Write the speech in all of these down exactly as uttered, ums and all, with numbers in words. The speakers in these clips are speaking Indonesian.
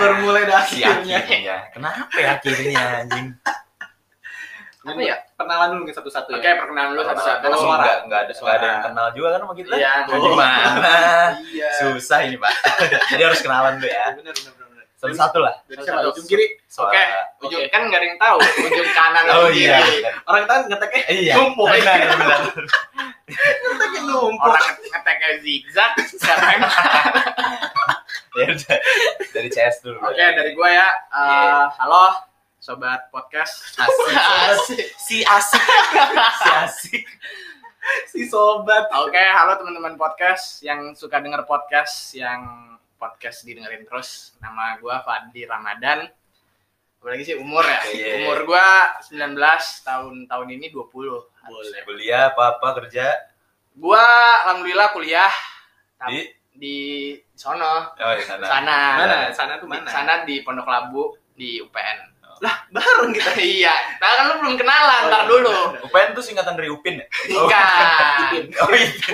baru mulai dah Si akhirnya. akhirnya. Kenapa ya akhirnya anjing? Apa ya? Perkenalan dulu ke satu-satu Oke, ya. perkenalan dulu Ada satu-satu. suara. Suara. Enggak, enggak ada, Suara. enggak ada yang kenal juga kan sama kita. Iya. Nah, gimana? Iya. Susah ini, Pak. Jadi harus kenalan dulu ya. Benar benar benar. Satu-satu lah. Dari siapa? Ujung kiri. Suara. Oke, ujung kan nggak ada yang tahu. Ujung kanan Oh ujung iya. kiri. benar. Orang kita ngeteknya Iya. numpuk. Benar, benar. Ngeteknya numpuk. Orang ngeteknya zigzag, siapa yang Ya udah. Dari C S dulu. Oke, dari gua ya. Uh, halo, sobat podcast. Asik. Asik. Si asik. Si asik. Si sobat. Oke, halo teman-teman podcast yang suka denger podcast, yang podcast didengerin terus. Nama gua Fadli Ramadan. Apalagi sih umur ya. Iya. Umur gua sembilan belas, tahun tahun ini dua puluh. Boleh. Kuliah apa-apa kerja Gua alhamdulillah kuliah di di sono. Oh, di sana. Sana. Mana? Sana tuh mana? Sana di Pondok Labu di U P N. Lah, bareng kita. Iya, nah kan lu belum kenalan, Oh, ntar iya. dulu. U P N tuh singkatan dari Upin ya? Bukan. Oh, Ipin.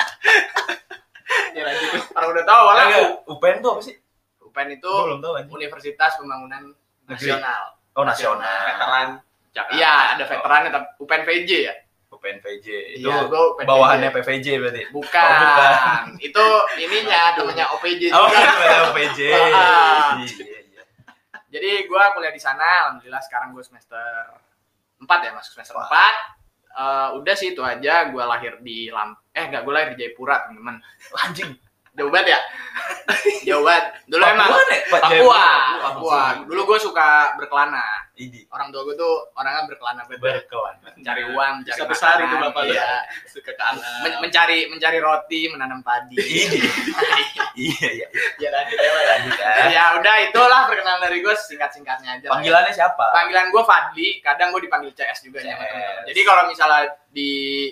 Ya lanjut. Orang udah tahu lah. Enggak, U P N tuh apa sih? U P N itu Gua belum tahu anjing. Universitas Pembangunan Negeri. Nasional. Oh, nasional. Veteran Jakarta. Iya, ada veterannya, tapi U P N V J ya. U P N V J. Itu Iya, gua U P N V J. bawahannya P V J berarti. Bukan. Oh, bukan. Itu ininya temennya O P J Oh, juga. bawahannya P V J. Ah. Iya, iya. Jadi gua kuliah di sana, alhamdulillah sekarang gua semester empat ya, masuk semester empat. Eh, udah sih itu aja, gua lahir di Lam eh enggak, gua lahir di Jayapura, teman-teman. Anjing. Jauh banget ya? Jauh banget. Dulu Papua emang nih, Pak Papua, Jayapura. Papua. Dulu gue suka berkelana. Idi. Orang tua gue tuh orangnya berkelana banget. Berkelana. Mencari uang, mencari Bisa besar makanan, itu bapak lu. iya. Suka kanan. Men- mencari mencari roti, menanam padi. Idi. Iya, iya. Ya lanjut ya, Pak. Lanjut ya. Ya udah, itulah perkenalan dari gue, singkat-singkatnya aja. lah ya. Panggilannya siapa? Panggilan gue Fadli, kadang gue dipanggil C S juga C S. sama teman-teman. Jadi kalau misalnya di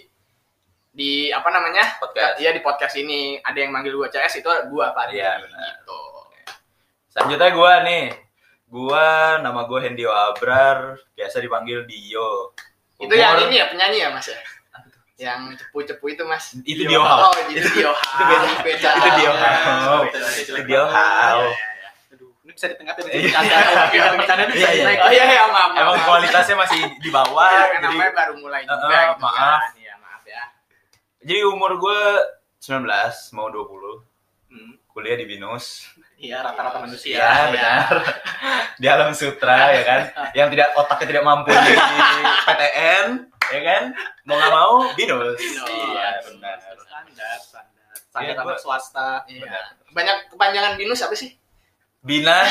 di apa namanya? Podcast. Iya, di podcast ini ada yang manggil gue C S, itu gue Fadli. Iya, benar. Gitu. Selanjutnya gua nih. Gua nama gua Hendio Abrar, biasa dipanggil Dio. Itu Umur- yang ini ya, penyanyi ya Mas ya? Yang cepu-cepu itu Mas. Itu Dio Hao. Oh, itu Dio Hao. Itu beda. Beda. Itu Dio Ya, Hao. beda. Itu Dio Hao. Iya, iya, iya. Aduh, ini bisa ditengahkan Iya. bercanda. Iya, bercanda bisa Iya, iya. naik. Oh iya, iya, maaf. maaf, Emang maaf. kualitasnya masih di bawah, Iya, kan jadi namanya baru mulai juga Uh, uh, gitu maaf. kan. Iya, maaf ya. jadi umur gua sembilan belas mau dua puluh. Hmm. Kuliah di Binus. Iya, rata-rata manusia. Iya, benar. Di Alam Sutra ya kan. Yang tidak otaknya tidak mampu di P T N, ya kan? Mau nggak mau Binus. Binus. Iya, benar. Standar, standar. Iya, Standar gua- anak swasta. Iya. Benar. Banyak kepanjangan binus apa sih? Bina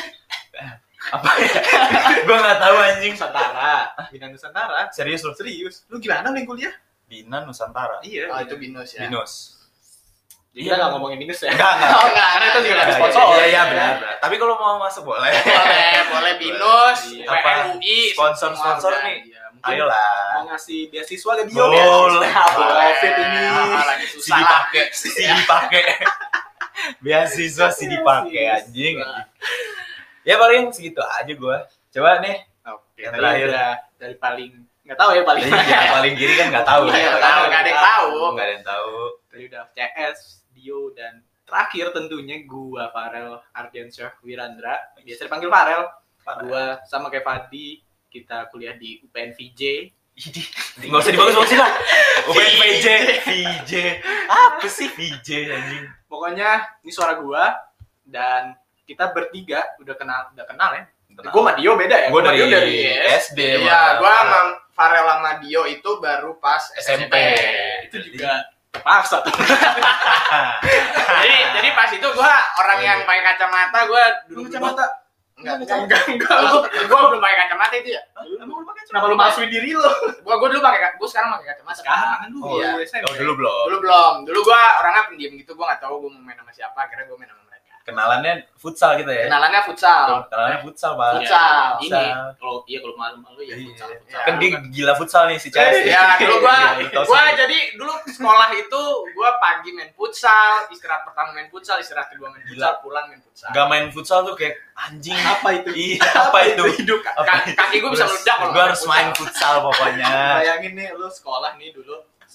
apa ya? Gua nggak tahu anjing. Nusantara. Bina Nusantara. Serius lu? Serius. Lu gimana nih kuliah? Bina Nusantara. Iya. Oh, itu binus ya. Binus. Kita nggak ngomongin binus ya. Enggak, enggak. Oh, enggak, Karena itu juga ada Iya, sponsor. Iya, iya, benar, benar. Tapi kalau mau masuk boleh. Boleh, boleh binus, Iya. P N U I, Sponsor-sponsor semua nih. udah. Iya, mungkin Ayolah. mau ngasih beasiswa ke Dio Boleh. ya. Boleh. Covid ini. Ah, lagi Si susah lah. dipakai, si dipakai. Beasiswa si dipakai anjing. Ya paling segitu aja gua. Coba nih. Oke, Yang tadi terakhir. udah dari paling nggak tahu ya paling. Iya, paling kiri kan nggak tahu. Iya, ya. nggak tahu, nggak ada yang tahu. Nggak ada yang tahu. Tadi udah C S, Dio, dan terakhir tentunya gua Farel Ardiansyah Wirandra, biasa dipanggil Farel. Farel. Gua sama kayak Fadi, kita kuliah di U P N V J. Nggak usah dibagus-bagusin lah. U P N V J, V J. Apa sih V J anjing? Pokoknya ini suara gua dan kita bertiga udah kenal, udah kenal ya. Kenal. Gua sama Dio beda ya. Gua sama dari Dio S D. Iya, gua sama Farel sama Dio itu baru pas S M P. itu juga terpaksa tuh. Jadi jadi pas itu gua orang yang pakai kacamata, gua Lu dulu kacamata. enggak Enggak, enggak enggak. Gua, gua belum pakai kacamata itu ya. Emang lu pakai kenapa lu masukin diri lu? Gua gua dulu pakai gua sekarang pakai kacamata. Sekarang kan lu Oh, iya. S M P. Oh, dulu belum. Dulu belum. Dulu gua orangnya pendiam gitu, gua enggak tahu gua mau main sama siapa, akhirnya gua main sama mereka. Kenalannya futsal gitu ya. Kenalannya futsal. Kenalannya futsal, Pak. Futsal. Ini Futsal. kalau iya kalau malu-malu ya Iya. futsal. Iya. Kan dia gila futsal nih si Chelsea. Ya, dulu gua Iya, tahu gua sendiri. jadi dulu sekolah itu gua pagi main futsal, istirahat pertama main futsal, istirahat kedua main futsal, pulang main futsal. Gak main futsal tuh kayak anjing. Apa itu? Iya, apa itu? Hidup. Apa? Kaki gua bisa meledak kalau Gue harus futsal. main futsal pokoknya. Bayangin nih lu sekolah nih dulu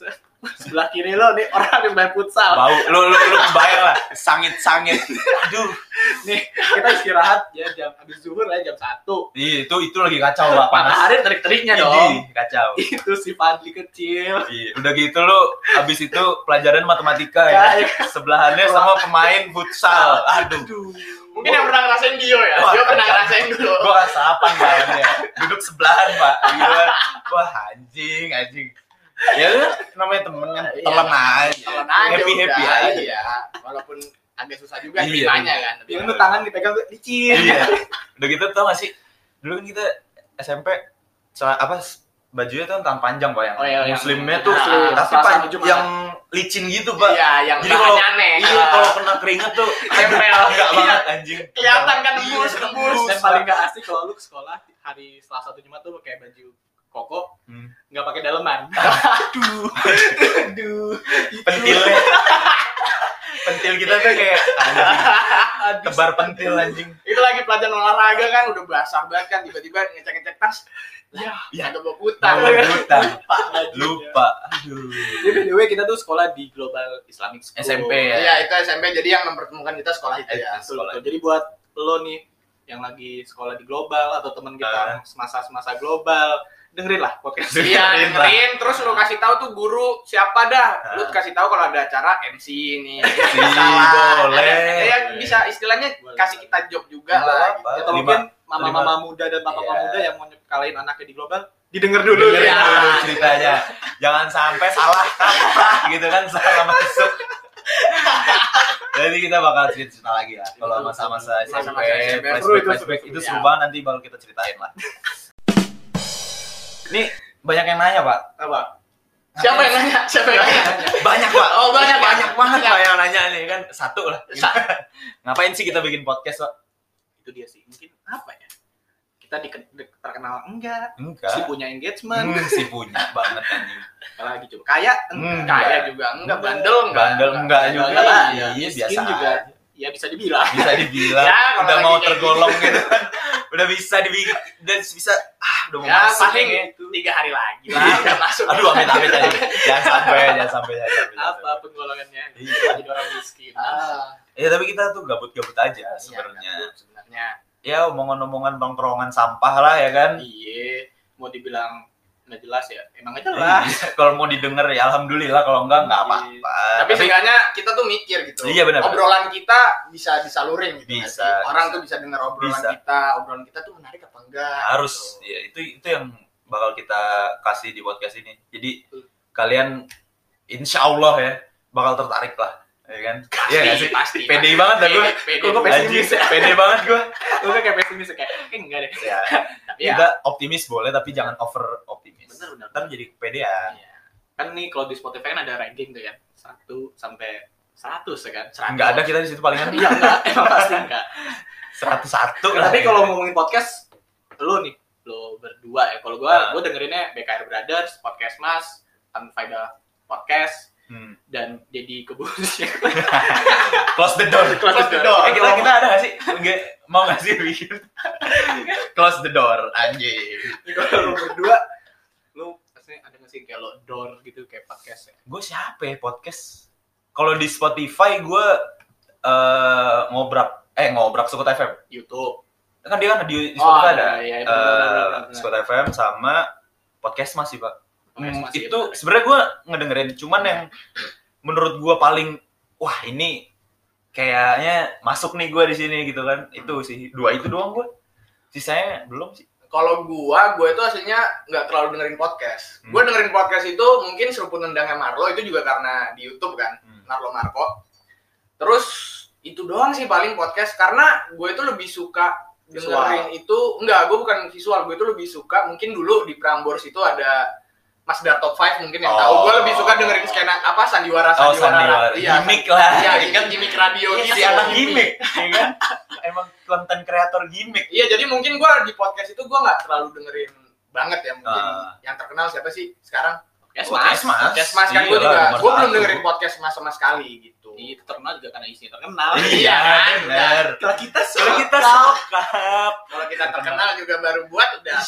Sebelah kiri lo nih orang yang main futsal. Bau, lu lu lu kebayang lah, sangit-sangit. Aduh, Nih kita istirahat ya jam habis zuhur ya jam satu. Iya, itu itu lagi kacau Pak, panas. Matahari terik-teriknya Idih, dong. kacau. Itu si Fadli kecil. Iya, udah gitu lu habis itu pelajaran matematika Ya, ya. Sebelahannya sama pemain futsal. Aduh. Aduh. Mungkin yang pernah ngerasain Dio ya. Wah, Dio pernah kacau. ngerasain dulu. Gua kasapan bayangnya. Duduk sebelahan, Pak. Gila. Wah, anjing, anjing. Ya udah, namanya temen kan, Iya. telan aja. Telan aja Happy-happy udah, aja. Iya. Walaupun agak susah juga Iya, ceritanya iya. kan. Tapi Yang tuh tangan dipegang tuh licin. Iya. Udah gitu tau gak sih? Dulu kan kita S M P soal apa bajunya tuh tangan panjang Pak yang Oh, iya, yang- muslimnya tuh Muslim. tapi Selasa pan- sama Jumat. yang licin gitu Pak. Iya, yang Jadi kalau bahannya aneh. iya kalau kena keringet tuh Nempel. enggak Iya. banget anjing. Kelihatan kan Iya, tembus, tembus. Dan paling gak asik kalau lu ke sekolah hari Selasa atau Jumat tuh pakai baju koko, Hmm. nggak pakai daleman. Aduh, aduh, Pentilnya. Pentil kita tuh kayak anjing, Aduh, tebar pentil anjing. Itu lagi pelajaran olahraga kan udah basah banget kan tiba-tiba ngecek-ngecek tas. Ya, Ya. Ada bawa putang. Bawa putang. lupa lagi. Lupa. Aduh. Jadi by the way kita tuh sekolah di Global Islamic School. S M P ya. Iya, itu S M P jadi yang mempertemukan kita sekolah itu ya. Eh, Betul, betul. Jadi buat lo nih yang lagi sekolah di Global atau teman kita Ah. semasa-semasa Global, dengerin lah podcast. Iya, Dengerin lah. dengerin terus lu kasih tahu tuh guru siapa dah. Lu Ah. kasih tahu kalau ada acara M C nih. Si, Salah. boleh. Ada- Ya bisa istilahnya Boleh. kasih kita job juga Nggak lah. apa-apa. gitu. Atau Lima- mungkin mama-mama muda dan bapak-bapak Iya. muda yang mau nyekalain anaknya di Global, didengar dulu. Dengerin ya. dulu ceritanya. Jangan sampai salah kaprah gitu kan salah masuk. Jadi kita bakal cerita lagi lah kalau masa-masa S M P, Masa-masa S M P, flashback, seru itu, flashback seru, itu seru, seru ya. banget nanti bakal kita ceritain lah. Ini banyak yang nanya Pak. Apa? Siapa yang nanya? Siapa yang nanya? Banyak Pak. Oh, banyak, ya? banyak banget Banyak. Pak yang nanya nih kan satu lah. Ngapain sih kita bikin podcast Pak? Itu dia sih. Mungkin apa ya? Kita di, di- terkenal enggak? Enggak. Si punya engagement. Hmm, si punya banget anjing. Lagi coba kaya Hmm, enggak? Kaya juga enggak, bandel enggak. Bandel enggak juga. Enggak lah. Iya, Miskin biasa juga. aja. Ya bisa dibilang. Bisa dibilang Ya, kalau udah lagi mau kayak tergolong gitu kan. Udah bisa dibikin dan bisa ah udah mau Ya masuk paling nih. tiga hari lagi lah udah masuk. Aduh amit amit aja. Jangan sampai jangan sampai jangan sampai. jangan Apa penggolongannya? Iya. Jadi orang miskin. Ah, sampai. Ya tapi kita tuh gabut-gabut aja iya, sebenarnya. gabut sebenarnya. Ya omongan-omongan nongkrongan sampah lah ya kan. Iya, mau dibilang nggak jelas ya, emang nggak jelas. Iya. Kalau mau didengar ya alhamdulillah, kalau enggak enggak apa-apa. Tapi seenggaknya kita tuh mikir gitu. Iya, benar. Obrolan kita bisa disalurin gitu. nggak Bisa, sih? Orang bisa. tuh bisa dengar obrolan Bisa. kita, obrolan kita tuh menarik apa enggak. harus gitu. ya itu itu yang bakal kita kasih di podcast ini. Jadi kalian insya Allah ya bakal tertarik lah, ya kan? Pasti, Iya nggak sih? pasti. Pede pasti. banget dah gue. Pede, pede. Kok gue pesimis Anjing, ya? pede banget gue. Gue kayak pesimis kayak, kayak enggak deh. Ya, Tapi ya, kita optimis boleh tapi jangan over optimis. Bener, bener. Ntar jadi kepedean. Iya. Kan nih kalau di Spotify kan ada ranking tuh ya, satu sampai seratus ya kan? Enggak ada kita di situ palingan Iya enggak, emang pasti enggak. seratus satu Nah, tapi kalau ngomongin podcast, lo nih, lo berdua ya. Kalau gue, Nah. gue dengerinnya B K R Brothers, Podcast Mas, Unfaida Podcast, Hmm. dan jadi kebunnya. Close the door. Close the door. Eh, kita kita ada nggak sih? Nggak mau nggak sih bikin? Close the door, anjing. Kalau lo berdua, lo pasti ada nggak sih kayak lo door gitu kayak podcast ya? Gue siapa ya podcast? Kalau di Spotify gue eh ngobrak, eh ngobrak Sukut F M. YouTube. Kan dia kan di, di Oh, Spotify ada, ada. iya, eh, benar, benar, benar, benar. Sukut F M sama podcast masih Pak. Podcast Hmm, Mas, iya, itu benar. sebenarnya gue ngedengerin, cuman yang menurut gue paling wah ini kayaknya masuk nih gue di sini gitu kan. Itu sih dua itu doang gue. Sisanya belum sih. kalau gua, gua itu aslinya nggak terlalu dengerin podcast. Hmm. Gua dengerin podcast itu mungkin seruput nendangnya Marlo itu juga karena di YouTube kan, Hmm. Marlo Marco. Terus itu doang sih paling podcast karena gue itu lebih suka dengerin itu enggak, gue bukan visual, gue itu lebih suka mungkin dulu di Prambors itu ada Mas Dar Top lima mungkin yang Oh. tahu. Gue lebih suka dengerin skena apa sandiwara Oh, sandiwara. sandiwara. Iya, Gimik lah. Iya, gimmick gimmick radio Iya, gitu. si anak gimmick, ya kan? Emang konten kreator gimmick. Iya, jadi mungkin gue di podcast itu gue nggak terlalu dengerin banget ya mungkin. Ah. Yang terkenal siapa sih sekarang? Podcast Podcast Mas. Mas. Podcast Mas kan gue Iyalah, juga. nomor Gue belum satu. dengerin podcast Mas sama sekali gitu. Itu terkenal juga karena isinya terkenal. Iya, benar. Kalau kita Kalau kita sokap. sokap. Kalau kita terkenal juga baru buat udah top ten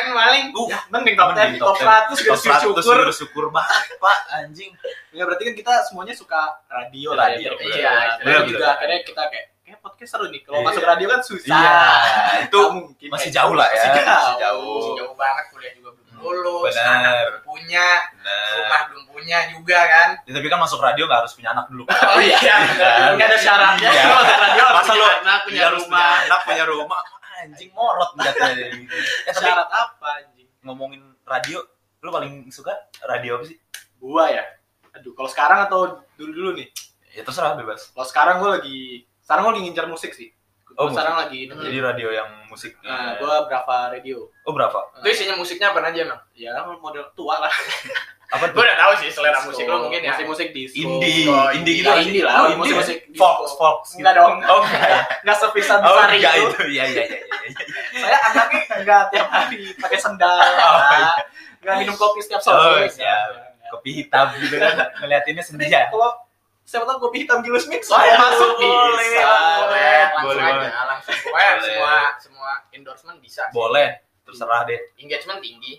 paling. Uh, Ya, mending top mending ten, top seratus top gak seratus syukur. udah syukur banget, Pak, anjing. Ya berarti kan kita semuanya suka radio lah Radio, ya. iya. Dan Bener, juga bener. akhirnya kita kayak kayak podcast seru nih. Kalau Iya. masuk radio kan susah. Iya, itu Nggak mungkin masih kayak jauh lah ya. Masih jauh. Masih jauh. Masih jauh banget, kuliah juga belum lulus, Benar. anak belum punya, Nah, rumah belum punya juga kan. ya, tapi kan masuk radio nggak harus punya anak dulu, Pak. Oh iya, Kan? Nggak ada syaratnya. Iya. Kalau masuk radio harus Masa punya lu anak, punya Iya, harus rumah. punya anak, punya rumah. Anjing morot jatuhnya gitu. Eh, tapi Syarat apa anjing? ngomongin radio, lu paling suka radio apa sih? Gua ya. Aduh, kalau sekarang atau dulu-dulu nih? Ya terserah, bebas. Kalau sekarang gua lagi sekarang gua lagi ngincar musik sih. Oh, Gua sekarang lagi dengerin. Jadi radio yang musik. Nah, gua berapa radio? Oh, berapa? itu isinya musiknya apa aja emang? Ya model tua lah. Apa Gue tuh? udah tahu sih selera musik lo mungkin ya. Musik-musik disco. Indie, Oh, indie gitu. Ya, kan? indie lah. Oh, indie. Musik-musik ya? disco. Fox, Fox. Enggak dong. Oh, enggak ya. Enggak sebesar Oh, besar enggak itu. itu. Iya, iya, iya, iya. iya. Saya anaknya enggak tiap hari pakai sendal. Oh, iya. Enggak minum kopi setiap Oh, sore. siap. Kopi hitam gitu kan, ngeliatinnya senja. Kalau siapa tahu kopi hitam Gilus Mix Oh, saya iya, masuk boleh, bisa. Boleh, langsung Boleh aja, banget. langsung. Pokoknya Boleh. semua semua endorsement bisa. Boleh, terserah deh. Engagement tinggi.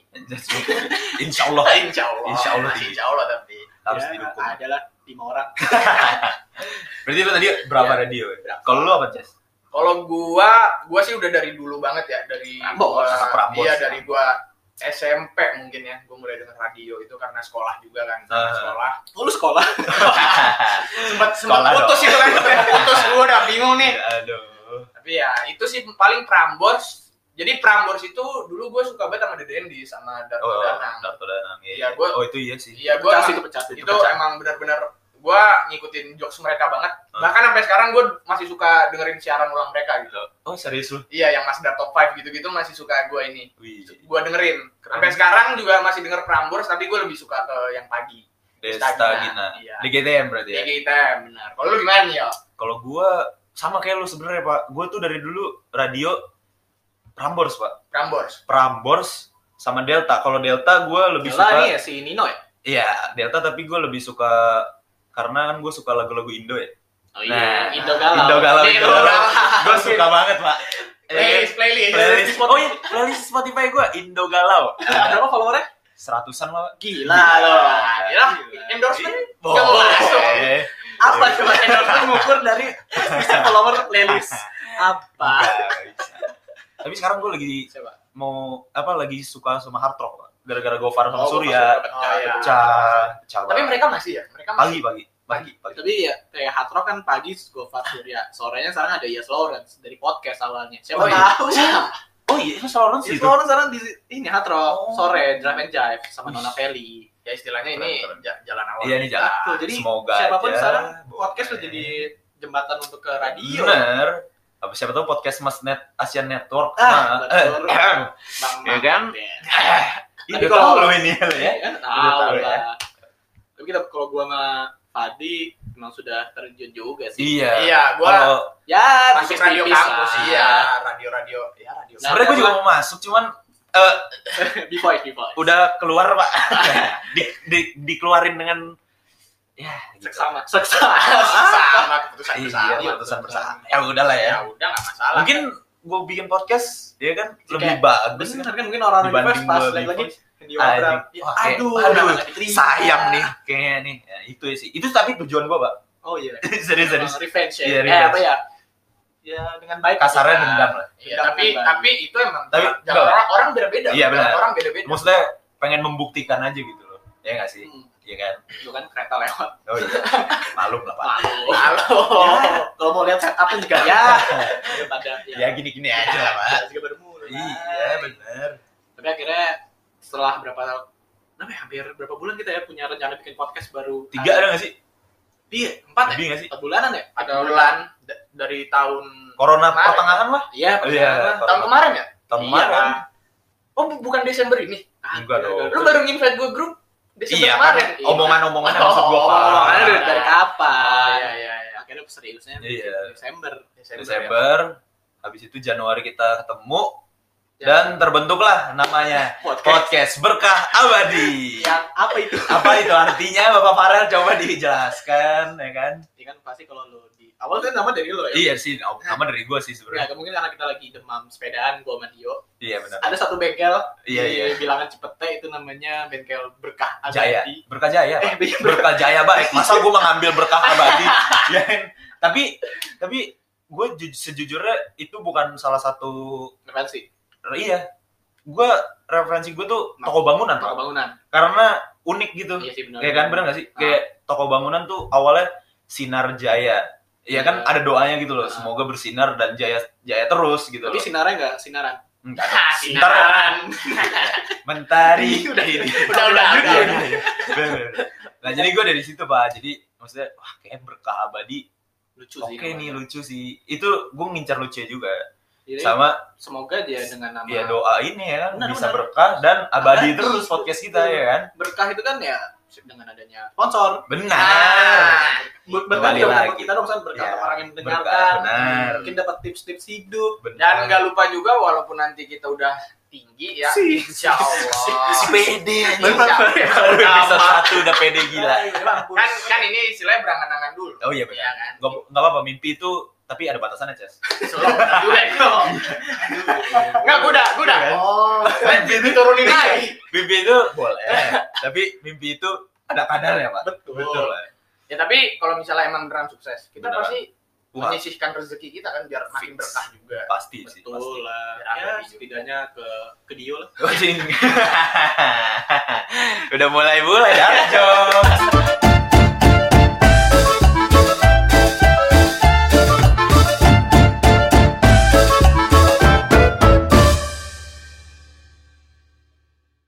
Insya Allah. Insya Allah. Insya Allah tinggi. Insya Allah tapi. Harus Ya, didukung. adalah lima orang. Berarti lu tadi berapa Iya. radio? Berapa? Kalau lu apa, Jess? Kalau gua, gua sih udah dari dulu banget ya, dari Prambors, gua, Prambors. iya dari gua S M P mungkin ya, gua mulai denger radio itu karena sekolah juga kan, Ah. sekolah. Oh, lu sekolah? Sempat sempat Sekolah putus itu kan, putus gua udah bingung nih. Aduh. Tapi ya itu sih paling Prambors. Jadi Prambors itu dulu gua suka banget sama Dedendi sama Darto Oh, Danang. Darto Danang. Iya, gua- Oh, itu iya sih. Iya, gua Pecah emang- itu pecah itu. itu emang benar-benar gua ngikutin jokes mereka banget. Hmm. Bahkan sampai sekarang gua masih suka dengerin siaran ulang mereka gitu. Oh, serius lu? Iya, yang Mas Dar Top lima gitu-gitu masih suka gua ini. Wih. Gua dengerin. Keren. Sampai sekarang juga masih denger Prambors, tapi gua lebih suka ke yang pagi. Desta Gina. Gina. Iya. D G T M berarti ya? D G T M, benar. Kalau lu gimana nih, ya? Kalau gua sama kayak lu sebenarnya, Pak. Gua tuh dari dulu radio Prambors, Pak. Prambors. Prambors sama Delta. Kalau Delta gua lebih Gila suka nih ya si Nino ya? Iya, Delta, tapi gua lebih suka karena kan gua suka lagu-lagu Indo ya. Oh Nah, Indo Galau. Indo Galau, Indo Indo Galau. Galau. Gua suka banget, Pak. Playlist, playlist. Playlist. Oh iya, playlist Spotify gua Indo Galau. Berapa followernya? Seratusan lah, Pak. Gila loh. Ya, endorsement Boleh. nggak masuk. Apa coba endorsement ngukur dari follower playlist? Apa? Nggak bisa. Tapi sekarang gue lagi Coba. mau apa lagi suka sama hard rock, Pak. Gara-gara Gofar sama Oh, Surya. Gofar sama Surya. Pecah, pecah Tapi banget. mereka masih ya? Mereka masih. pagi pagi pagi pagi. Tapi ya kayak hard rock kan pagi Gofar Surya. Sorenya sekarang ada Yes Lawrence dari podcast awalnya. Siapa Oh, iya. tahu? Oh iya, itu Lawrence Yes itu. Lawrence sekarang di ini hard rock Oh. sore Drive and Jive sama Wih. Nona Feli. Ya istilahnya ini Keren, keren. ja- jalan awal. Iya nih jalan. Tuh, jadi Semoga siapapun aja. sekarang Boleh. podcast udah jadi jembatan untuk ke radio. Bener. Apa siapa tahu podcast Mas Net Asian Network. Ah, Nah, eh, betul. eh, Bang Ya kan? Ben. Ini Tapi kalau kalau- lu ini ya. Iya kan? Udah Tahu tahu ya. lah. Tapi kita kalau gua sama Fadi memang sudah terjun juga sih. Iya. Iya, gua Kalau Ya, masuk radio tipis-tipis kampus lah. iya, radio-radio. Ya, radio. Nah, sebenarnya gue juga mau masuk, cuman eh, B-Voice, B-Voice. udah keluar, Pak. di, di, dikeluarin dengan ya gitu. Seksama. Seksama. sama keputusan Iya, bersama. keputusan bersama. Ya udahlah ya. Ya udah nggak masalah. Mungkin gue bikin podcast, dia kan Kayak lebih bagus Bener kan. kan mungkin orang Dibanding Universe pas gua lagi lagi B-Voice. video program. Anjing. Wah, kayak, Aduh, aduh, nggak diterima. sayang nih kayaknya nih. Ya, itu sih. Itu tapi tujuan gue, Pak. Oh iya. serius serius. Emang Revenge ya. Iya, Eh revenge. apa ya? Ya dengan baik. Kasarnya Ya. dendam lah. Iya, Dendam tapi dengan baik. tapi itu emang Tapi, jalan enggak. orang, orang beda-beda. Iya, benar. Orang beda-beda. Maksudnya pengen membuktikan aja gitu loh. Ya nggak sih? Hmm. Iya kan? Itu kan kereta lewat. Oh iya. Malum lah, Pak. Malu. Halo. Ya, kalau mau lihat setupnya juga ya. Daripada Ya gini-gini aja lah, Pak. Juga baru mulai. Iya, bener. Tapi akhirnya setelah berapa berapa ya, hampir berapa bulan kita ya punya rencana bikin podcast baru. Tiga ada nggak sih? Iya, empat ya? Lebih nggak sih? Empat bulanan ya? Ada bulan d- dari tahun Corona Kemarin. pertengahan lah. Iya, Oh, iya. pertengahan. tahun kemarin ya? Tahun Iya, kemarin. Pak. Oh, bu- bukan Desember ini. Enggak dong. Lu baru nginvite gue grup Desember Iya kan, kemarin. Iya. omongan-omongannya Oh, maksud gua, Pak. Omongannya dari, Iya. dari kapan? Oh, iya iya iya. Akhirnya seriusnya Iya. Desember. Desember. ya. Desember, habis itu Januari kita ketemu Ya. dan terbentuklah namanya Podcast. Podcast Berkah Abadi. Yang apa itu? Apa itu artinya, Bapak Farel? Coba dijelaskan, ya kan? Ya kan pasti kalau lo di Awal kan nama dari lo ya? Iya sih, nama dari gue sih sebenarnya. Ya, mungkin karena kita lagi demam sepedaan, gue sama Dio. Iya benar. Ada satu bengkel Iya, di iya. bilangan Cipete, itu namanya bengkel Berkah Jaya, Abadi. Berkah Jaya. Eh, Pak. iya, Berkah Jaya baik. Masa gue mengambil berkah abadi? Ya, kan? tapi tapi gue ju- sejujurnya itu bukan salah satu Referensi, iya. Gue referensi gue tuh toko bangunan, Pak. toko bangunan. Karena unik gitu. Iya sih, benar. Kayak kan benar nggak sih? Ah. Kayak toko bangunan tuh awalnya Sinar Jaya. Iya kan Iya. ada doanya gitu loh. Ah. Semoga bersinar dan jaya jaya terus gitu Tapi loh. sinarnya nggak sinaran. Enggak. Ah, Ntar sinaran. mentari. Udah, Ini. udah, udah, Iya, udah. iya, iya. Bener, bener. Nah jadi gue dari situ Pak. Jadi maksudnya wah kayak berkah abadi. Lucu Oke sih. nih namanya. lucu sih. Itu gue ngincar lucu juga. Jadi, Sama semoga dia dengan nama ya doa ini ya kan Benar, bisa benar. berkah dan abadi Abadi. terus podcast kita ya kan. Berkah itu kan ya dengan adanya sponsor. Benar. Nah, Ber- Berkah Kembali juga lagi. buat kita dong, kan berkah Ya, untuk orang yang berkah, mendengarkan. benar. Mungkin dapat tips-tips hidup. Benar. dan nggak lupa juga walaupun nanti kita udah tinggi ya, Si- insya Allah. si pede aja. Insya Allah. Bisa satu udah pede gila. kan kan ini istilahnya berangan-angan dulu. Oh iya Iya benar. kan. Nggak nggak apa-apa mimpi itu tapi ada batasannya, Ces. Solo juga itu. Nggak, gue udah, gue udah. Oh, Mimpi itu Turunin lagi. mimpi itu boleh, tapi mimpi itu ada kadarnya, Pak. betul. Betul. Pak. Ya tapi kalau misalnya emang beneran sukses, kita Beneran. pasti Wah, menyisihkan rezeki kita kan biar makin Fix. berkah juga. pasti sih, pasti. Betul lah. Biar ada Ya, di- setidaknya ke ke Dio lah. Udah mulai-mulai dah, Jom.